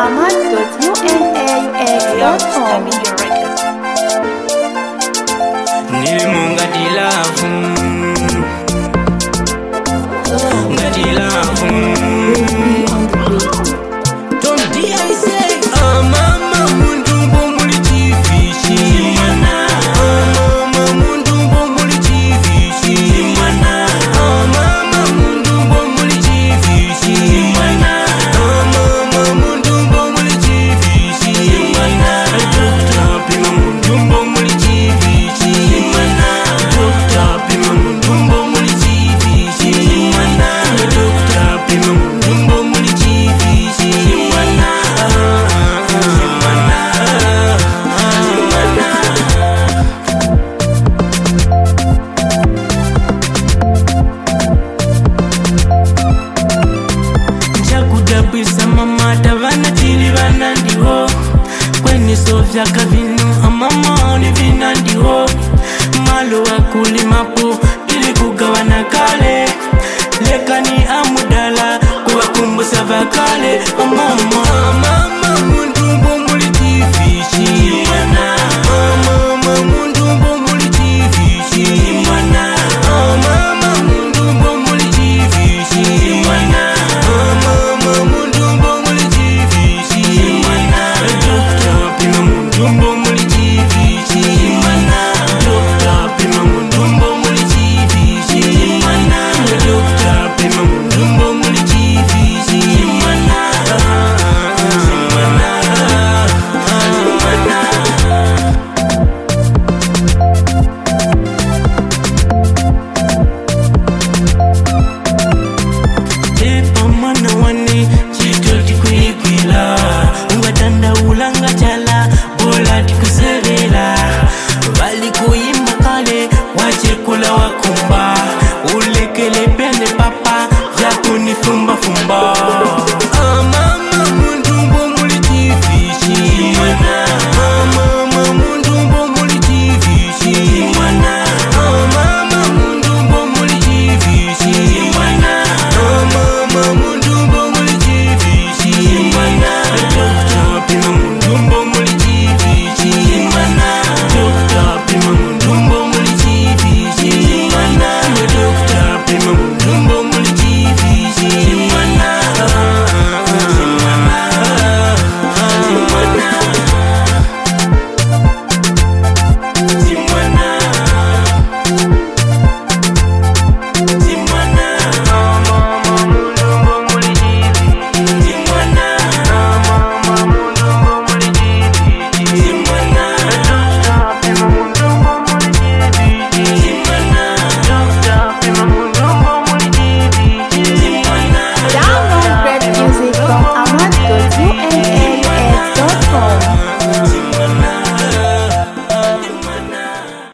ahmad.unaux.com. Nilimunga dilavu ngadilavu Tom D I say mama mundu mbomuli chifishi mwana mama mundu mbomuli chifishi mwana mama mundu mbomuli chifishi mwana mama mundu mbomuli chifishi mwana Dr. Pima mundu mbomuli chifishi mwana Dr. Pima mundu mbomuli chifishi mwana Dr. Pima mundu mbomuli chifishi mwana Nchakudabwisa mama tabana chili bana ndiho kwenye sofya kavinu amama ni vina ndiho malo wakulimapo ili kugawana kale lekani amudala kuwakumbusa vakale mama